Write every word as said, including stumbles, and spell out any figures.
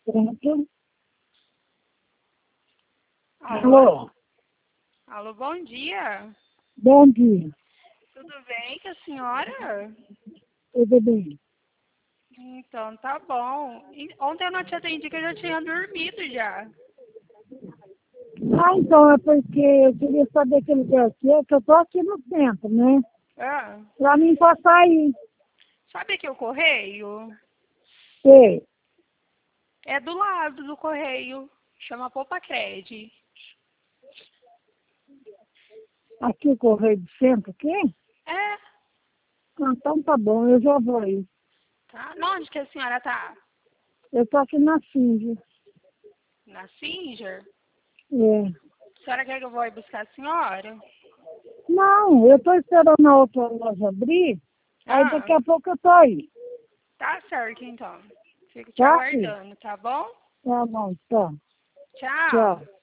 Pronto. Alô? Alô? Alô, bom dia. Bom dia. Tudo bem com a senhora? Tudo bem? Então, tá bom. E ontem eu não te atendi que eu já tinha dormido já. Ah, então é porque eu queria saber que ele quer aqui, que eu tô aqui no centro, né? Ah, Pra mim passar aí. sabe aqui o correio? Sei. É do lado do correio. Chama Popacred. Aqui o Correio do Centro, aqui? É, Ah, então tá bom, eu já vou aí. tá? Onde que a senhora tá? Eu tô aqui na Cindy. Na Singer? É. A senhora quer que eu vou aí buscar a senhora? Não, eu tô esperando a outra loja abrir, aí daqui Ah, a pouco eu tô aí. tá certo então. Fico te Tá, filho? aguardando, tá bom? Tá bom, tá. Tchau. Tchau.